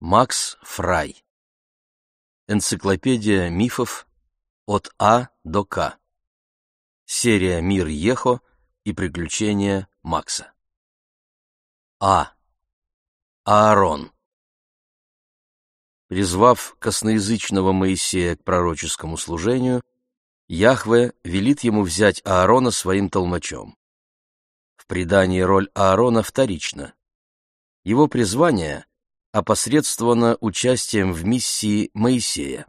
Макс Фрай. Энциклопедия мифов от А до К. Серия «Мир Йехо» и приключения Макса. А. Аарон. Призвав косноязычного Моисея к пророческому служению, Яхве велит ему взять Аарона своим толмачом. В предании роль Аарона вторична. Его призвание опосредствовано участием в миссии Моисея.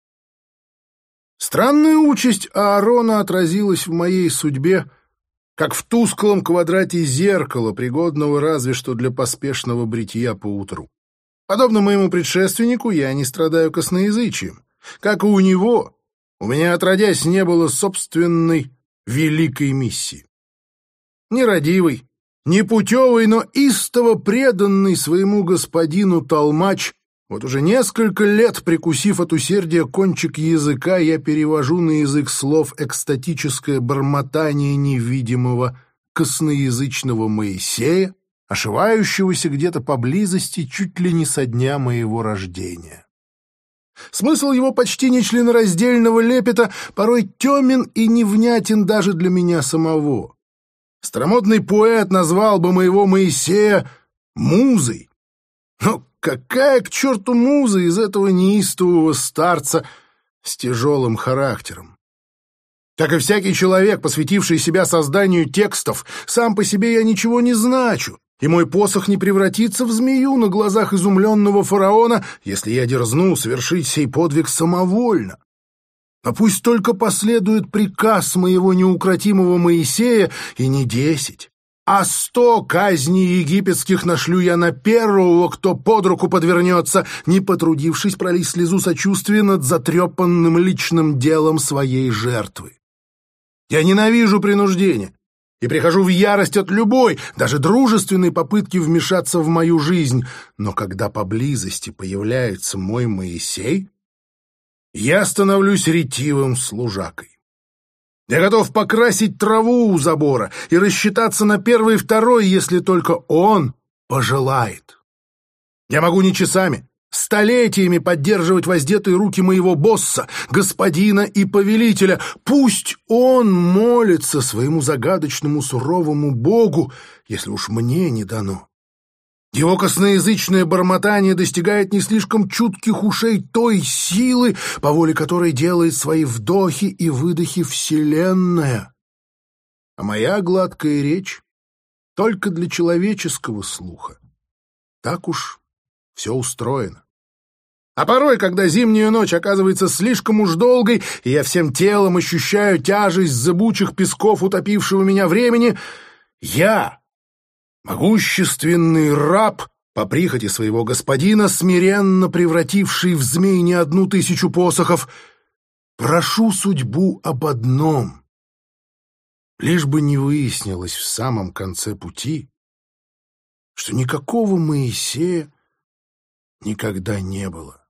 Странная участь Аарона отразилась в моей судьбе, как в тусклом квадрате зеркала, пригодного разве что для поспешного бритья поутру. Подобно моему предшественнику, я не страдаю косноязычием. Как и у него, у меня отродясь не было собственной великой миссии. Нерадивый, непутевый, но истово преданный своему господину толмач, вот уже несколько лет, прикусив от усердия кончик языка, я перевожу на язык слов экстатическое бормотание невидимого косноязычного Моисея, ошивающегося где-то поблизости чуть ли не со дня моего рождения. Смысл его почти нечленораздельного лепета порой темен и невнятен даже для меня самого. Старомодный поэт назвал бы моего Моисея музой. Но какая к черту муза из этого неистового старца с тяжелым характером? Как и всякий человек, посвятивший себя созданию текстов, сам по себе я ничего не значу, и мой посох не превратится в змею на глазах изумленного фараона, если я дерзну совершить сей подвиг самовольно. А пусть только последует приказ моего неукротимого Моисея, и не 10, а 100 казней египетских нашлю я на первого, кто под руку подвернется, не потрудившись пролить слезу сочувствия над затрепанным личным делом своей жертвы. Я ненавижу принуждение и прихожу в ярость от любой, даже дружественной попытки вмешаться в мою жизнь, но когда поблизости появляется мой Моисей, я становлюсь ретивым служакой. Я готов покрасить траву у забора и рассчитаться на первый и второй, если только он пожелает. Я могу не часами, столетиями поддерживать воздетые руки моего босса, господина и повелителя. Пусть он молится своему загадочному суровому богу, если уж мне не дано. Его косноязычное бормотание достигает не слишком чутких ушей той силы, по воле которой делает свои вдохи и выдохи Вселенная. А моя гладкая речь только для человеческого слуха. Так уж все устроено. А порой, когда зимняя ночь оказывается слишком уж долгой, и я всем телом ощущаю тяжесть зыбучих песков утопившего меня времени, я, могущественный раб, по прихоти своего господина, смиренно превративший в змей не 1000 посохов, прошу судьбу об одном, лишь бы не выяснилось в самом конце пути, что никакого Моисея никогда не было.